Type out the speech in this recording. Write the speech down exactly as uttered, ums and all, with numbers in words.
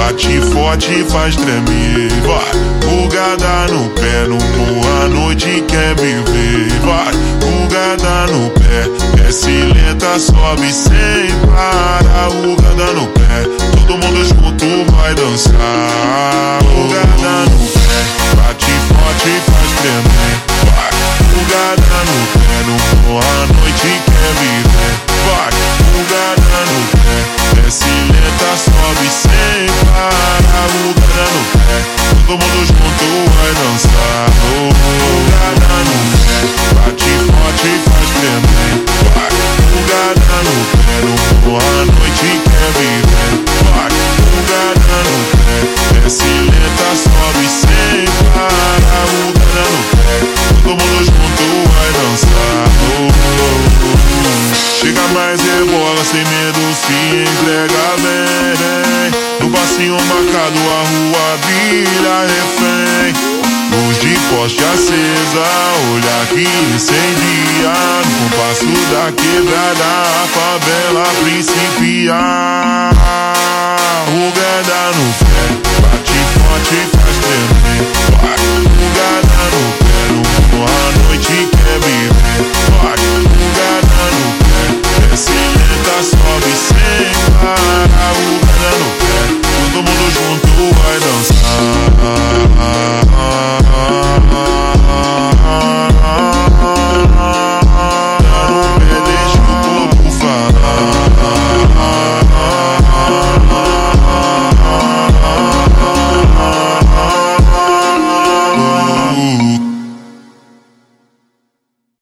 bate forte, faz tremer. Vai, bugada no pé, no morro, a noite quer viver. Vai, bugada no pé, desce lenta, sobe sem parar. Bugada no pé, todo mundo junto vai dançar. Bugada no pé, bate forte, faz tremer. Vai, bugada no pé, no morro, a noite quer viver. Vai, bugada no pé, desce lenta, sobe sem parar. Bugada no pé, todo mundo junto vai dançar. Bugada no pé, bate forte, faz tremer. Vai, bugada no pé, no morro, a noite quer viver. Vai, bugada no pé, desce lenta, sobe sem parar. Bugada no pé, todo mundo junto vai dançar. Chega mais, rebola sem medo, se entrega bem. No passinho marcado a rua vira refém. Luz de poste acesa, olhar que incendia. No compasso da quebrada a favela principia.